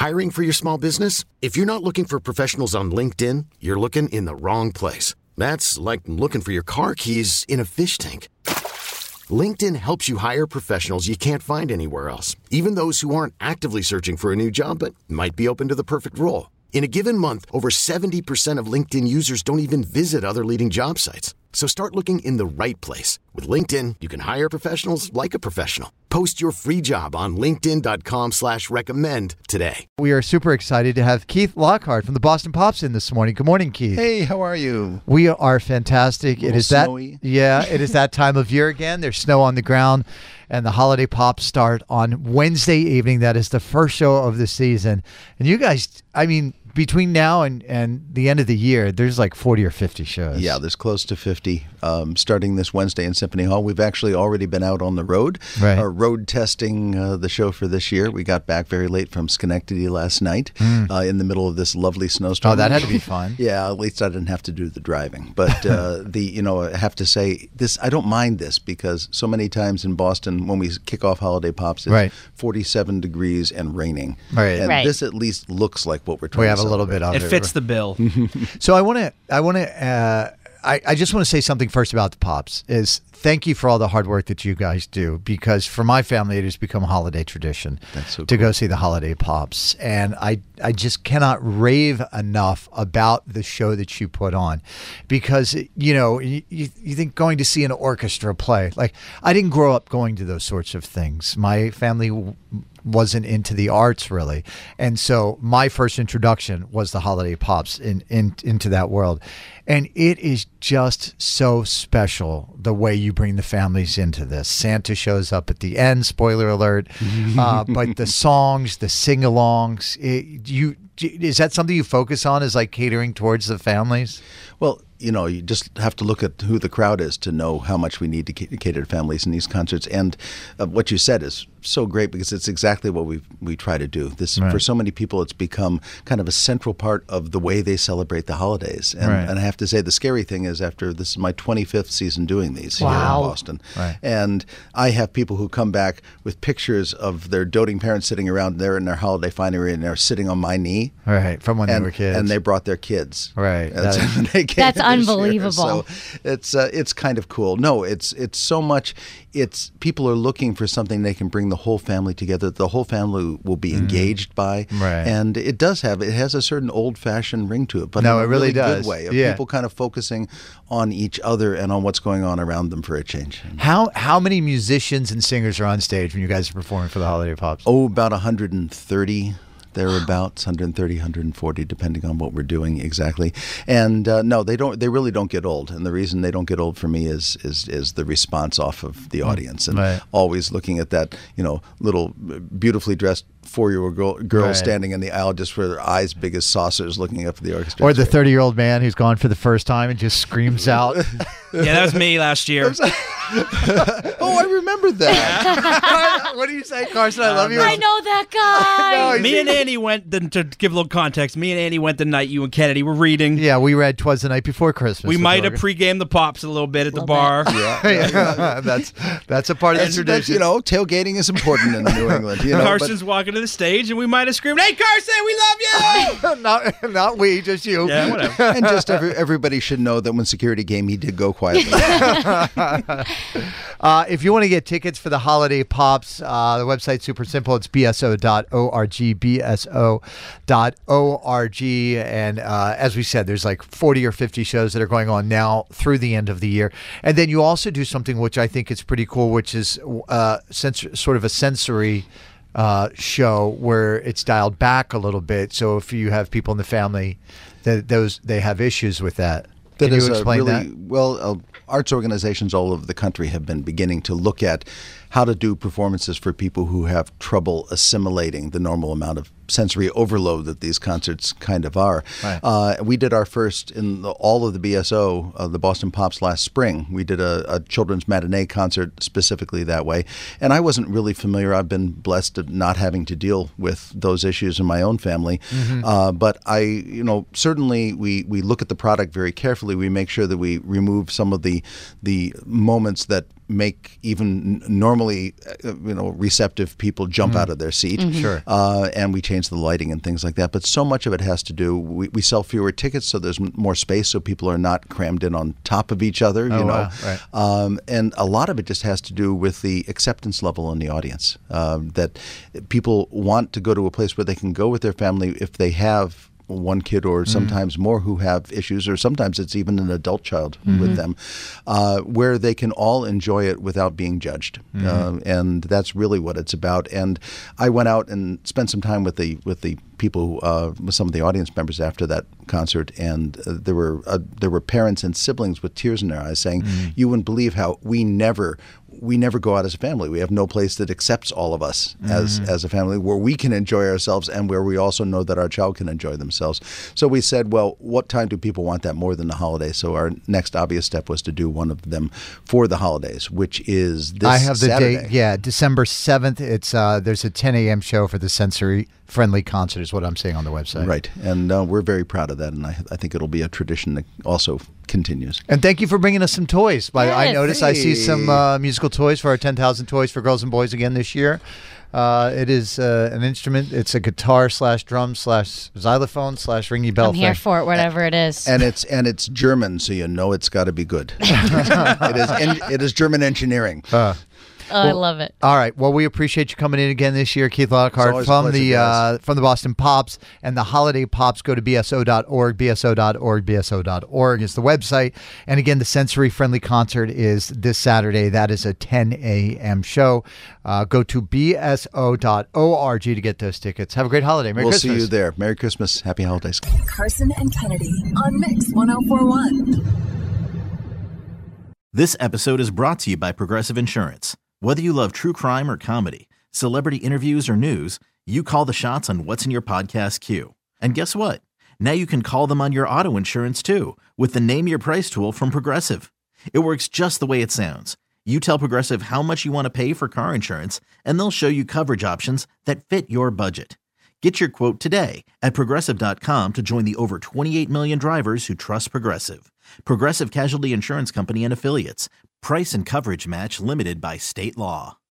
Hiring for your small business? If you're not looking for professionals on LinkedIn, you're looking in the wrong place. That's like looking for your car keys in a fish tank. LinkedIn helps you hire professionals you can't find anywhere else, even those who aren't actively searching for a new job but might be open to the perfect role. In a given month, over 70% of LinkedIn users don't even visit other leading job sites. So start looking in the right place. With LinkedIn, you can hire professionals like a professional. Post your free job on linkedin.com/recommend today. We are super excited to have Keith Lockhart from the Boston Pops in this morning. Good morning, Keith. Hey, how are you? We are fantastic. It is snowy. It is that time of year again. There's snow on the ground, and the holiday pops start on Wednesday evening. That is the first show of the season. And you guys, I mean, between now and the end of the year, there's like 40 or 50 shows. Yeah, there's close to 50 starting this Wednesday in Symphony Hall. We've actually already been out on the road, road testing the show for this year. We got back very late from Schenectady last night in the middle of this lovely snowstorm. Oh, that had to be fun. Yeah, at least I didn't have to do the driving. But I have to say, I don't mind this because so many times in Boston when we kick off Holiday Pops, it's 47 degrees and raining. Right. And this at least looks like what we're trying we to have a little celebrate. bit of it. It fits the bill. So I just want to say something first about the Pops is thank you for all the hard work that you guys do, because for my family it has become a holiday tradition to go see the Holiday Pops, and I just cannot rave enough about the show that you put on, because you think going to see an orchestra play, like I didn't grow up going to those sorts of things. My family wasn't into the arts really, and so my first introduction was the Holiday Pops into that world, and it is just so special the way you bring the families into this. Santa shows up at the end, spoiler alert, but the songs, the sing-alongs, is that something you focus on, is like catering towards the families? Well, you just have to look at who the crowd is to know how much we need to cater to families in these concerts. And what you said is so great, because it's exactly what we try to do. This for so many people, it's become kind of a central part of the way they celebrate the holidays. And, and I have to say, the scary thing is, this is my 25th season doing these here in Boston. And I have people who come back with pictures of their doting parents sitting around there in their holiday finery, and they're sitting on my knee. From when they were kids. And they brought their kids. That's unbelievable. So it's kind of cool. No, it's so much. It's people are looking for something they can bring the whole family together. The whole family will be engaged by, and it has a certain old-fashioned ring to it, but in a really does. Good way of people kind of focusing on each other and on what's going on around them for a change. How many musicians and singers are on stage when you guys are performing for the Holiday Pops? Oh, about 130. Thereabouts, 130, 140, depending on what we're doing exactly. And no, they really don't get old. And the reason they don't get old for me is the response off of the audience, and always looking at that, little beautifully dressed 4-year-old girl standing in the aisle just with her eyes big as saucers looking up at the orchestra. Or the 30-year-old man who's gone for the first time and just screams out. Yeah, that was me last year. Oh, I remember that. What do you say, Carson? I love you. I know that guy. Me and Annie went, to give a little context, me and Annie went the night you and Kennedy were reading. Yeah, we read 'Twas the Night Before Christmas. We might have pre-gamed the Pops a little bit at the bar. That's a part of the tradition. Tailgating is important in New England. Carson's walking to the stage, and we might have screamed, "Hey, Carson, we love you!" not we, just you. Yeah, whatever. And just everybody should know that when security came, he did go quietly. If you want to get tickets for the Holiday Pops, the website's super simple. It's bso.org, bso.org. And as we said, there's like 40 or 50 shows that are going on now through the end of the year. And then you also do something which I think is pretty cool, which is sort of a sensory show where it's dialed back a little bit. So if you have people in the family they have issues with that. Can you explain that? Well, arts organizations all over the country have been beginning to look at how to do performances for people who have trouble assimilating the normal amount of sensory overload that these concerts kind of are. Right. We did our first in all of the BSO, the Boston Pops last spring. We did a children's matinee concert specifically that way. And I wasn't really familiar. I've been blessed of not having to deal with those issues in my own family. Mm-hmm. But certainly we look at the product very carefully. We make sure that we remove some of the moments that make even normally receptive people jump out of their seat. Sure. And we change the lighting and things like that. But so much of it has to do, we sell fewer tickets, so there's more space, so people are not crammed in on top of each other. Wow. Right. And a lot of it just has to do with the acceptance level in the audience. That people want to go to a place where they can go with their family if they have one kid or sometimes more who have issues, or sometimes it's even an adult child with them, where they can all enjoy it without being judged. And that's really what it's about. And I went out and spent some time with the people, with some of the audience members after that concert, and there were parents and siblings with tears in their eyes saying, "You wouldn't believe how we never go out as a family. We have no place that accepts all of us as a family, where we can enjoy ourselves and where we also know that our child can enjoy themselves." So we said, well, what time do people want that more than the holidays? So our next obvious step was to do one of them for the holidays, which is this I have the Saturday. date. Yeah, December 7th. It's there's a 10 a.m. show for the Sensory Friendly Concert is what I'm seeing on the website. Right. And we're very proud of that. And I think it'll be a tradition that also continues. And thank you for bringing us some toys. I noticed I see Hey. some musical toys for our 10,000 Toys for Girls and Boys again this year. It is an instrument. It's a guitar / drum / xylophone / ringy bell I'm here thing. for it, whatever it is. And it's German, so you know it's got to be good. It is German engineering. I love it. All right. Well, we appreciate you coming in again this year, Keith Lockhart, always a from pleasure, the guys. from the Boston Pops and the Holiday Pops. Go to bso.org, bso.org, bso.org is the website. And again, the Sensory Friendly Concert is this Saturday. That is a 10 a.m. show. Go to bso.org to get those tickets. Have a great holiday. Merry We'll Christmas. see you there. Merry Christmas. Happy holidays. Carson and Kennedy on Mix 104.1. This episode is brought to you by Progressive Insurance. Whether you love true crime or comedy, celebrity interviews or news, you call the shots on what's in your podcast queue. And guess what? Now you can call them on your auto insurance too with the Name Your Price tool from Progressive. It works just the way it sounds. You tell Progressive how much you want to pay for car insurance, and they'll show you coverage options that fit your budget. Get your quote today at Progressive.com to join the over 28 million drivers who trust Progressive. Progressive Casualty Insurance Company and Affiliates. Price and coverage match limited by state law.